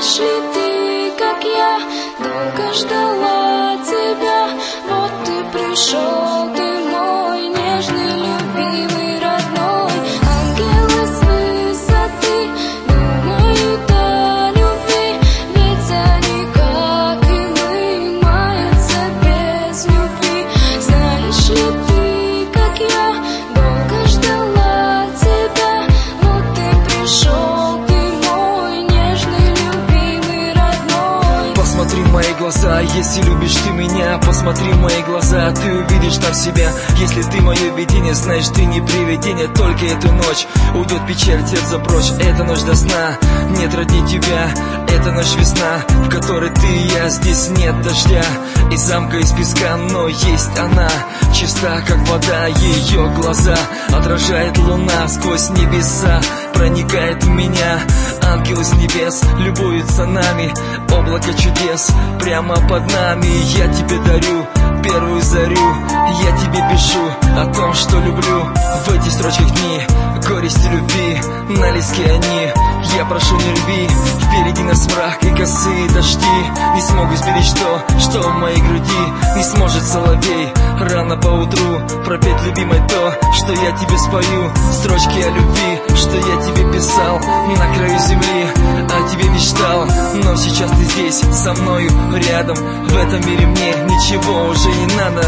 Знаешь ли ты, как я долго ждала тебя? Вот ты пришел, ты мой нежный, любимый, родной. Ангелы с высоты думают о любви, ведь они, как и мы, маятся без любви. Знаешь ли ты, как я долго ждала тебя? Вот ты пришел, ты мой нежный, любимый, родной. Посмотри в мои глаза, если любишь ты меня. Посмотри в мои глаза, ты увидишь там себя. Если ты мое видение, знаешь, ты не привидение. Только эту ночь уйдет печаль, сердце прочь. Это ночь до сна, нет родни тебя. Это ночь весна, в которой ты и я. Здесь нет дождя и замка из песка, но есть она, чиста как вода. Ее глаза отражает луна сквозь небеса, проникает в меня. Ангелы с небес любуются нами, облако чудес прямо под нами. Я тебе дарю первую зарю, я тебе пишу о том, что люблю. В этих строчках дни горести любви, на лиске они. Я прошу, не рви, впереди нас мрак и косые дожди. Не смогу сберечь то, что в моей груди. Не сможет соловей рано поутру пропеть любимой то, что я тебе спою. Строчки о любви, что я тебе писал на краю земли, о тебе мечтал. Но сейчас ты здесь, со мною рядом. В этом мире мне ничего уже не надо.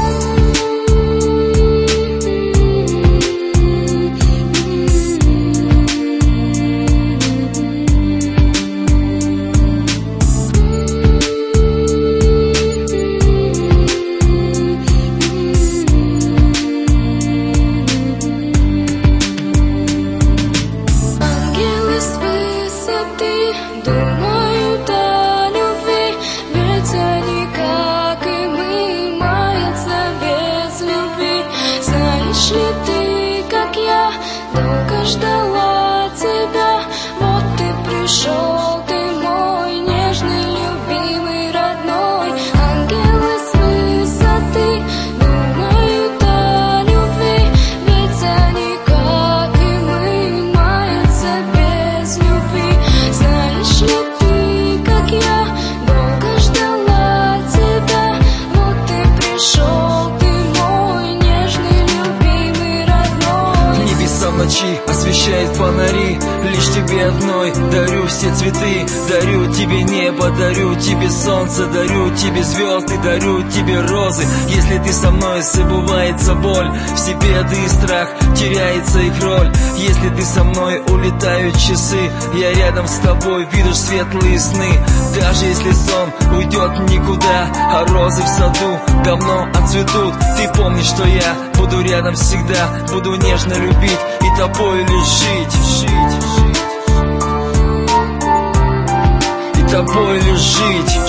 Думают о любви, ведь они, как и мы, маятся без любви. Знаешь ли ты, как я долго ждала тебя? Вот ты пришел, ты мой нежный, любимый, родной. Ангелы с высоты думают о любви, ведь они, как и мы, маятся без любви. Знаешь ли ты, как я долго ждала тебя? Вот ты пришел, ты мой нежный, любимый, родной. Небеса в ночи освещает фонари, лишь тебе одной дарю все цветы. Дарю тебе небо, дарю тебе солнце, дарю тебе звезды, дарю тебе розы. Если ты со мной, забывается боль, все беды и страх, теряется их роль. Если ты со мной, улетают часы, я рядом с тобой, видишь светлые сны. Даже если сон уйдет никуда, а розы в саду давно отцветут, ты помни, что я буду рядом всегда, буду нежно любить и тобой лишь жить. И тобой лишь жить.